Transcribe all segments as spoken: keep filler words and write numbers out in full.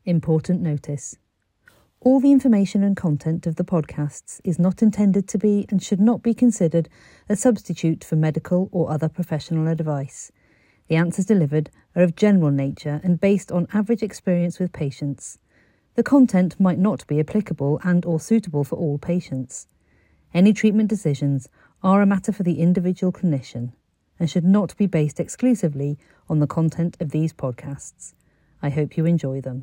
Important notice. All the information and content of the podcasts is not intended to be and should not be considered a substitute for medical or other professional advice. The answers delivered are of general nature and based on average experience with patients. The content might not be applicable and or suitable for all patients. Any treatment decisions are a matter for the individual clinician and should not be based exclusively on the content of these podcasts. I hope you enjoy them.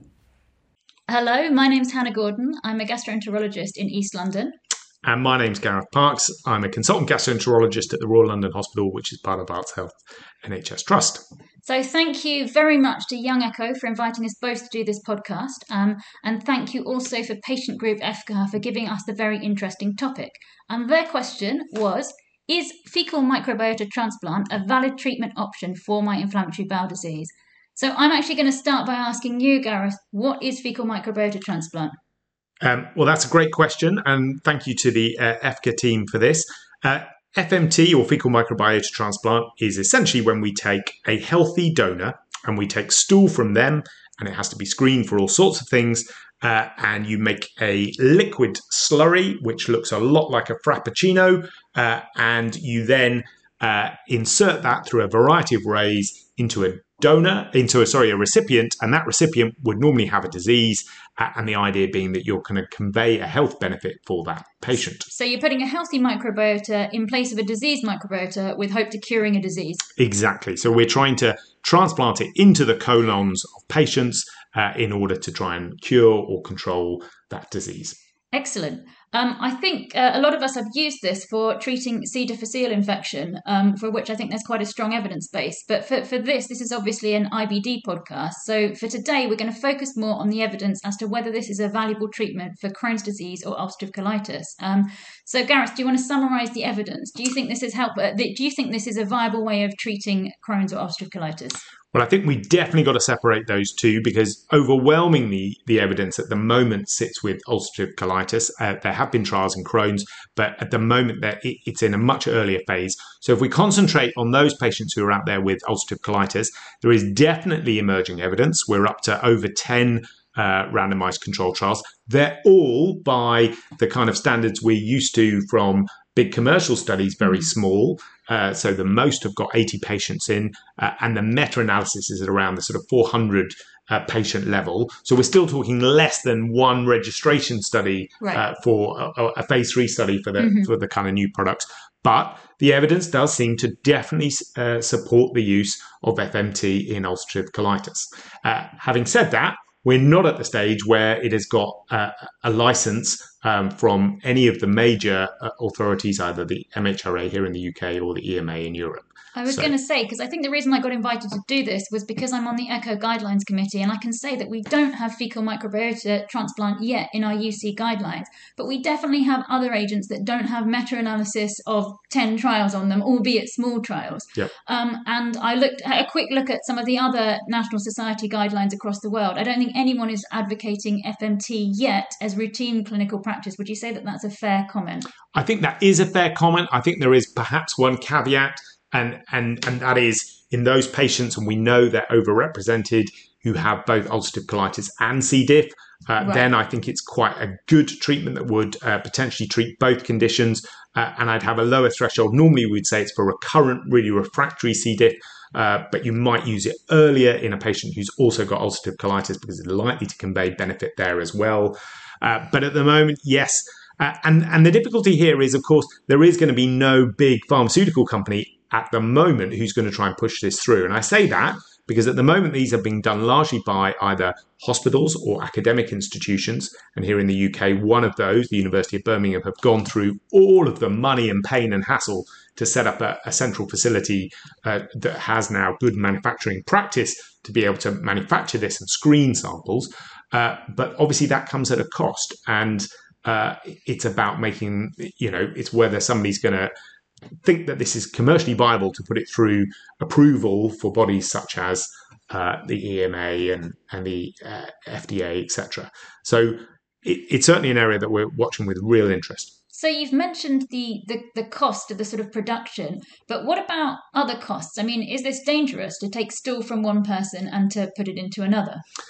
Hello, my name's Hannah Gordon. I'm a gastroenterologist in East London. And my name's Gareth Parks. I'm a consultant gastroenterologist at the Royal London Hospital, which is part of Arts Health N H S Trust. So thank you very much to Young Echo for inviting us both to do this podcast. Um, and thank you also for Patient Group F C A R for giving us the very interesting topic. And their question was, is fecal microbiota transplant a valid treatment option for my inflammatory bowel disease? So I'm actually going to start by asking you, Gareth, what is fecal microbiota transplant? Um, well, that's a great question, and thank you to the uh, F C A R team for this. Uh, F M T, or fecal microbiota transplant, is essentially when we take a healthy donor and we take stool from them, and it has to be screened for all sorts of things, uh, and you make a liquid slurry, which looks a lot like a frappuccino, uh, and you then uh, insert that through a variety of ways into a donor, into a, sorry, a recipient, and that recipient would normally have a disease, uh, and the idea being that you're going to convey a health benefit for that patient. So you're putting a healthy microbiota in place of a diseased microbiota with hope to curing a disease. Exactly. So we're trying to transplant it into the colons of patients uh, in order to try and cure or control that disease. Excellent. Um, I think uh, a lot of us have used this for treating C. difficile infection, um, for which I think there's quite a strong evidence base. But for, for this, this is obviously an I B D podcast. So for today, we're going to focus more on the evidence as to whether this is a valuable treatment for Crohn's disease or ulcerative colitis. Um, so Gareth, do you want to summarise the evidence? Do you think this is help? Uh, do you think this is a viable way of treating Crohn's or ulcerative colitis? Well, I think we definitely got to separate those two because overwhelmingly the evidence at the moment sits with ulcerative colitis. Uh, there have been trials in Crohn's, but at the moment that it, it's in a much earlier phase. So if we concentrate on those patients who are out there with ulcerative colitis, there is definitely emerging evidence. We're up to over ten uh, randomized controlled trials. They're all by the kind of standards we're used to from big commercial studies, very small. Uh, so the most have got eighty patients in, uh, and the meta-analysis is at around the sort of four hundred uh, patient level. So we're still talking less than one registration study right. uh, for a, a phase three study for the mm-hmm. for the kind of new products. But the evidence does seem to definitely uh, support the use of F M T in ulcerative colitis. Uh, having said that, we're not at the stage where it has got uh, a license um, from any of the major uh, authorities, either the M H R A here in the U K or the E M A in Europe. I was So- going to say, because I think the reason I got invited to do this was because I'm on the ECHO Guidelines Committee, and I can say that we don't have fecal microbiota transplant yet in our U C guidelines, but we definitely have other agents that don't have meta-analysis of ten trials on them, albeit small trials. Yep. Um, and I looked had a quick look at some of the other National Society guidelines across the world. I don't think anyone is advocating F M T yet as routine clinical practice. Would you say that that's a fair comment? I think that is a fair comment. I think there is perhaps one caveat, and and and that is in those patients, and we know they're overrepresented, who have both ulcerative colitis and C. diff. Uh, Right. Then I think it's quite a good treatment that would uh, potentially treat both conditions, uh, and I'd have a lower threshold. Normally, we'd say it's for recurrent, really refractory C. diff, uh, but you might use it earlier in a patient who's also got ulcerative colitis because it's likely to convey benefit there as well. Uh, but at the moment, yes. Uh, and, and the difficulty here is, of course, there is going to be no big pharmaceutical company at the moment who's going to try and push this through. And I say that because at the moment, these are being done largely by either hospitals or academic institutions. And here in the U K, one of those, the University of Birmingham, have gone through all of the money and pain and hassle to set up a, a central facility uh, that has now good manufacturing practice to be able to manufacture this and screen samples. Uh, but obviously that comes at a cost. And uh, it's about making, you know, it's whether somebody's going to think that this is commercially viable to put it through approval for bodies such as uh, the E M A and, and the uh, F D A, et cetera. So it, it's certainly an area that we're watching with real interest. So you've mentioned the, the, the cost of the sort of production, but what about other costs? I mean, is this dangerous to take stool from one person and to put it into another?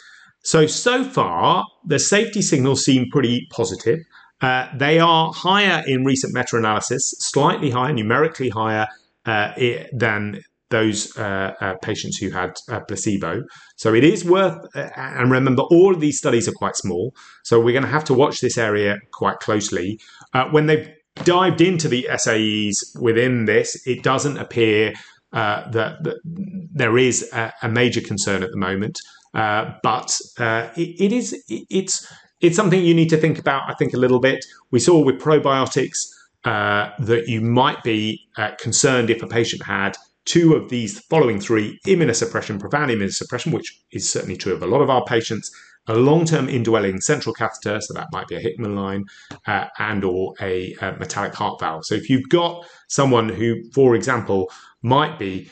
So, so far, the safety signals seem pretty positive. Uh, they are higher in recent meta-analysis, slightly higher, numerically higher uh, than those uh, uh, patients who had uh, placebo. So it is worth, uh, and remember, all of these studies are quite small, so we're going to have to watch this area quite closely. Uh, when they've dived into the S A Es within this, it doesn't appear uh, that, that there is a, a major concern at the moment. Uh, but uh, it, it is it, it's it's something you need to think about, I think, a little bit. We saw with probiotics uh, that you might be uh, concerned if a patient had two of these following three: immunosuppression, profound immunosuppression, which is certainly true of a lot of our patients, a long-term indwelling central catheter, so that might be a Hickman line, uh, and or a, a metallic heart valve. So if you've got someone who, for example, might be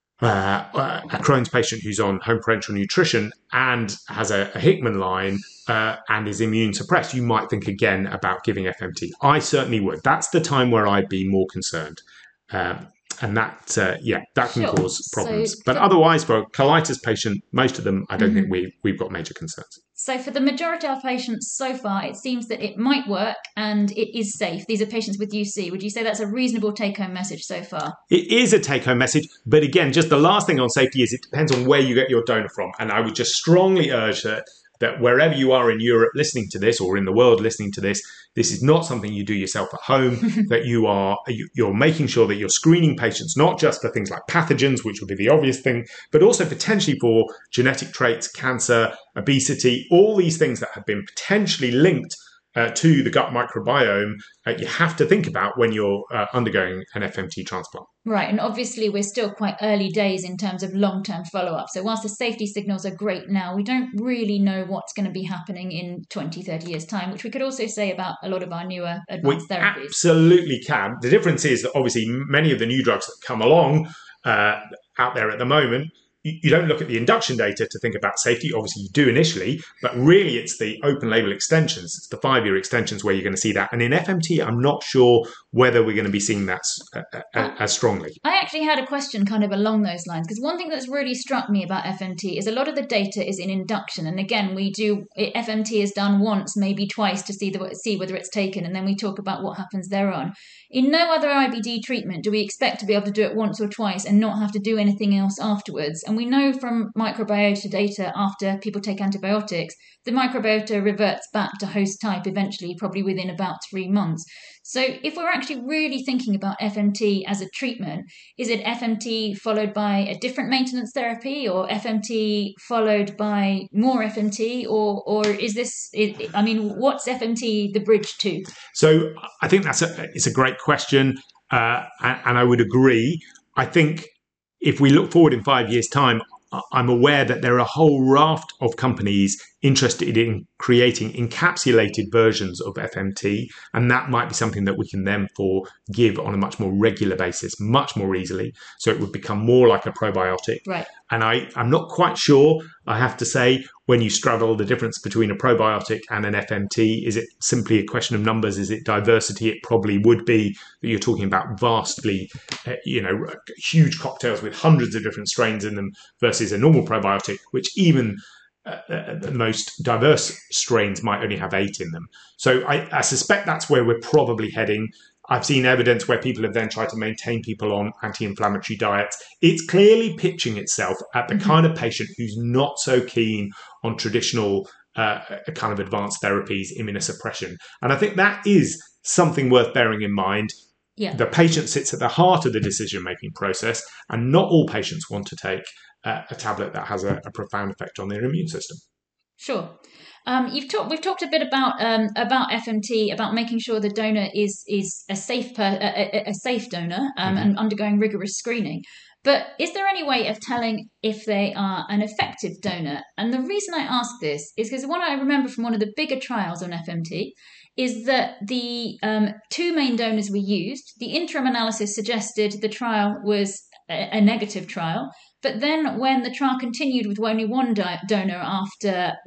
Uh, a Crohn's patient who's on home parenteral nutrition and has a, a Hickman line uh, and is immune suppressed, you might think again about giving F M T. I certainly would. That's the time where I'd be more concerned. Um, and that, uh, yeah, that can Sure. cause problems. So, but so, otherwise, for a colitis patient, most of them, I don't mm-hmm. think we, we've got major concerns. So for the majority of patients so far, it seems that it might work and it is safe. These are patients with U C. Would you say that's a reasonable take-home message so far? It is a take-home message. But again, just the last thing on safety is it depends on where you get your donor from. And I would just strongly urge that that wherever you are in Europe listening to this, or in the world listening to this, this is not something you do yourself at home, that you are, you're making sure that you're screening patients, not just for things like pathogens, which would be the obvious thing, but also potentially for genetic traits, cancer, obesity, all these things that have been potentially linked uh, to the gut microbiome, uh, you have to think about when you're uh, undergoing an F M T transplant. Right, and obviously we're still quite early days in terms of long-term follow-up. So whilst the safety signals are great now, we don't really know what's going to be happening in twenty, thirty years' time, which we could also say about a lot of our newer advanced we therapies. Absolutely can. The difference is that obviously many of the new drugs that come along uh, out there at the moment, you don't look at the induction data to think about safety. Obviously, you do initially, but really it's the open label extensions. It's the five-year extensions where you're going to see that. And in F M T, I'm not sure whether we're going to be seeing that uh, uh, as strongly. I actually had a question kind of along those lines, because one thing that's really struck me about F M T is a lot of the data is in induction. And again, we do, F M T is done once, maybe twice to see the see whether it's taken. And then we talk about what happens thereon. In no other I B D treatment do we expect to be able to do it once or twice and not have to do anything else afterwards. And we know from microbiota data after people take antibiotics, the microbiota reverts back to host type eventually, probably within about three months. So if we're actually really thinking about F M T as a treatment, is it F M T followed by a different maintenance therapy, or F M T followed by more F M T, or or is this, I mean, what's F M T the bridge to? So I think that's a, it's a great question, uh, and, and I would agree. I think if we look forward in five years' time, I'm aware that there are a whole raft of companies interested in creating encapsulated versions of F M T, and that might be something that we can therefore give on a much more regular basis, much more easily. So it would become more like a probiotic. Right. And I, I'm not quite sure, I have to say, when you straddle the difference between a probiotic and an F M T, is it simply a question of numbers? Is it diversity? It probably would be that you're talking about vastly, uh, you know, huge cocktails with hundreds of different strains in them versus a normal probiotic, which even Uh, the most diverse strains might only have eight in them. So I, I suspect that's where we're probably heading. I've seen evidence where people have then tried to maintain people on anti-inflammatory diets. It's clearly pitching itself at the mm-hmm. kind of patient who's not so keen on traditional uh, kind of advanced therapies, immunosuppression. And I think that is something worth bearing in mind. Yeah. The patient sits at the heart of the decision-making process, and not all patients want to take uh, a tablet that has a, a profound effect on their immune system. Sure. Um, you've talked. We've talked a bit about um, about F M T, about making sure the donor is is a safe per, a, a safe donor um, mm-hmm. and undergoing rigorous screening. But is there any way of telling if they are an effective donor? And the reason I ask this is because what I remember from one of the bigger trials on F M T is that the um, two main donors we used, the interim analysis suggested the trial was a, a negative trial. But then when the trial continued with only one di- donor after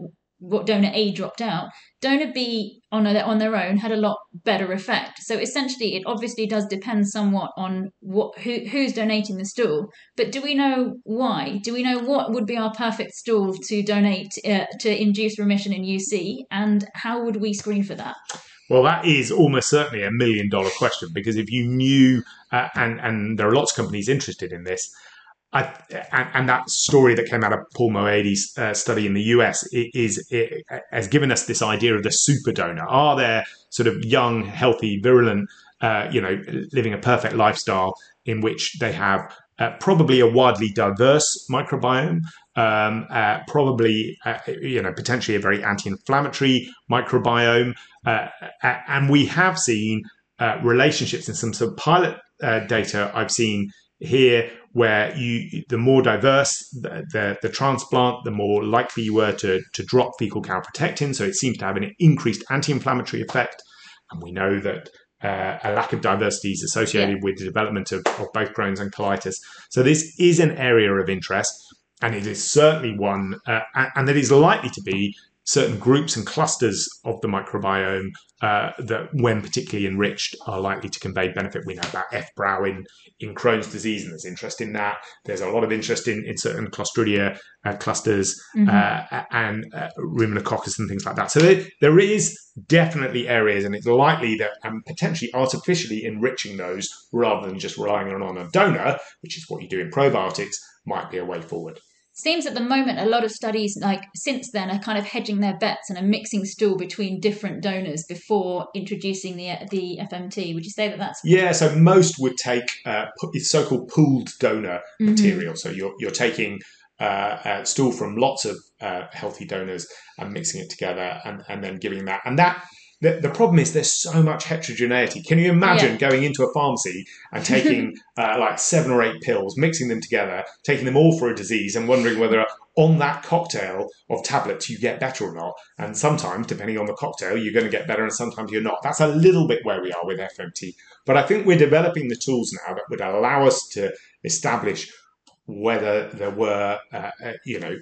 what donor A dropped out, donor B on a, on their own had a lot better effect. So essentially, it obviously does depend somewhat on what who who's donating the stool. But do we know why? Do we know what would be our perfect stool to donate uh, to induce remission in U C, and how would we screen for that? Well, that is almost certainly a million dollar question, because if you knew, uh, and and there are lots of companies interested in this. I, and, and that story that came out of Paul Moady's uh, study in the U S is, is has given us this idea of the super donor. Are there sort of young, healthy, virulent, uh, you know, living a perfect lifestyle in which they have uh, probably a widely diverse microbiome, um, uh, probably uh, you know potentially a very anti-inflammatory microbiome, uh, and we have seen uh, relationships in some sort of pilot uh, data I've seen here, where you, the more diverse the, the, the transplant, the more likely you were to, to drop fecal calprotectin. So it seems to have an increased anti-inflammatory effect. And we know that uh, a lack of diversity is associated yeah. with the development of, of both Crohn's and colitis. So this is an area of interest, and it is certainly one, uh, and that is likely to be certain groups and clusters of the microbiome uh, that, when particularly enriched, are likely to convey benefit. We know about F. brau in, in Crohn's disease, and there's interest in that. There's a lot of interest in, in certain Clostridia uh, clusters mm-hmm. uh, and uh, Rhuminococcus and things like that. So there, there is definitely areas, and it's likely that I'm um, potentially artificially enriching those rather than just relying on a donor, which is what you do in probiotics, might be a way forward. Seems at the moment a lot of studies like since then are kind of hedging their bets and are mixing stool between different donors before introducing the the F M T. Would you say that that's yeah? So most would take uh, so-called pooled donor mm-hmm. material. So you're you're taking uh, uh, stool from lots of uh, healthy donors and mixing it together and, and then giving that. And that the, the problem is there's so much heterogeneity. Can you imagine yeah. going into a pharmacy and taking uh, like seven or eight pills, mixing them together, taking them all for a disease, and wondering whether on that cocktail of tablets you get better or not? And sometimes, depending on the cocktail, you're going to get better, and sometimes you're not. That's a little bit where we are with F M T. But I think we're developing the tools now that would allow us to establish whether there were, uh, uh, you know,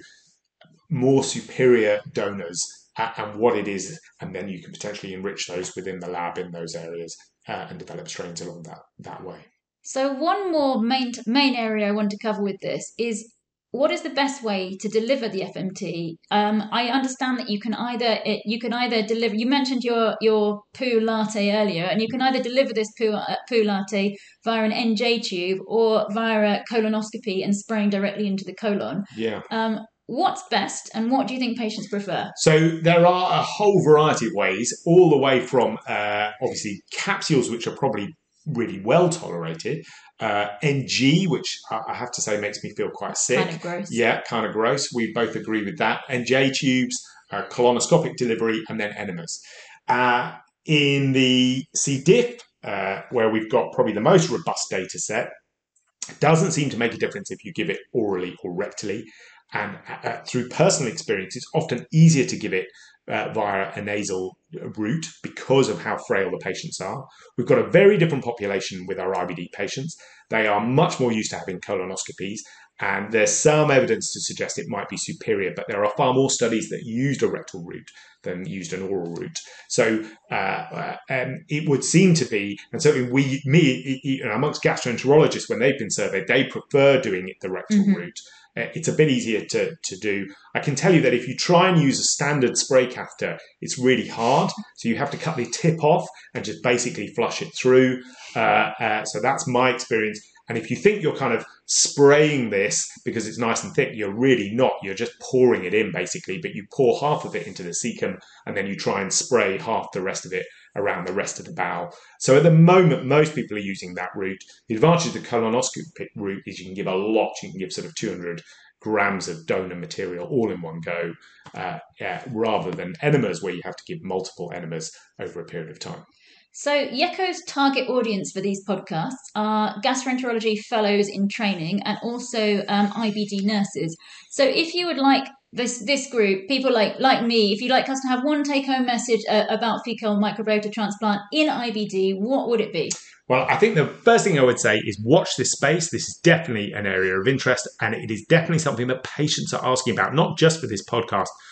more superior donors uh, and what it is, and then you can potentially enrich those within the lab in those areas uh, and develop strains along that, that way. So one more main main area I want to cover with this is what is the best way to deliver the F M T? Um, I understand that you can either it, you can either deliver. You mentioned your your poo latte earlier, and you can either deliver this poo uh, poo latte via an N J tube or via a colonoscopy and spraying directly into the colon. Yeah. Um, what's best, and what do you think patients prefer? So there are a whole variety of ways, all the way from uh, obviously capsules, which are probably really well tolerated. Uh, N G, which I have to say makes me feel quite sick. Kind of gross. Yeah, kind of gross. We both agree with that. N J tubes, uh, colonoscopic delivery, and then enemas. Uh, in the C. diff, uh, where we've got probably the most robust data set, it doesn't seem to make a difference if you give it orally or rectally. And uh, through personal experience, it's often easier to give it Uh, via a nasal route because of how frail the patients are. We've got a very different population with our I B D patients. They are much more used to having colonoscopies, and there's some evidence to suggest it might be superior, but there are far more studies that used a rectal route than used an oral route. So uh, uh, um, it would seem to be, and certainly we, me, you know, amongst gastroenterologists, when they've been surveyed, they prefer doing it the rectal mm-hmm. route. It's a bit easier to, to do. I can tell you that if you try and use a standard spray catheter, it's really hard. So you have to cut the tip off and just basically flush it through. Uh, uh, so that's my experience. And if you think you're kind of spraying this because it's nice and thick, you're really not. You're just pouring it in basically, but you pour half of it into the cecum and then you try and spray half the rest of it around the rest of the bowel. So at the moment, most people are using that route. The advantage of the colonoscopic route is you can give a lot. You can give sort of two hundred grams of donor material all in one go, uh, yeah, rather than enemas where you have to give multiple enemas over a period of time. So Yeko's target audience for these podcasts are gastroenterology fellows in training and also um, I B D nurses. So if you would like this this group, people like like me, if you'd like us to have one take-home message uh, about fecal microbiota transplant in I B D, what would it be? Well, I think the first thing I would say is watch this space. This is definitely an area of interest, and it is definitely something that patients are asking about, not just for this podcast,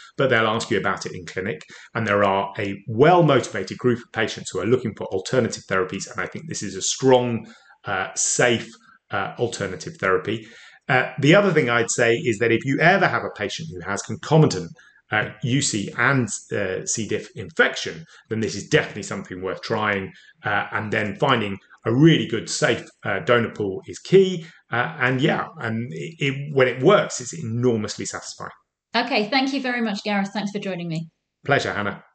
but they'll ask you about it in clinic. And there are a well-motivated group of patients who are looking for alternative therapies. And I think this is a strong, uh, safe uh, alternative therapy. Uh, the other thing I'd say is that if you ever have a patient who has concomitant uh, U C and uh, C. diff infection, then this is definitely something worth trying. Uh, and then finding a really good, safe uh, donor pool is key. Uh, and yeah, and it, it, when it works, it's enormously satisfying. Okay, thank you very much, Gareth. Thanks for joining me. Pleasure, Hannah.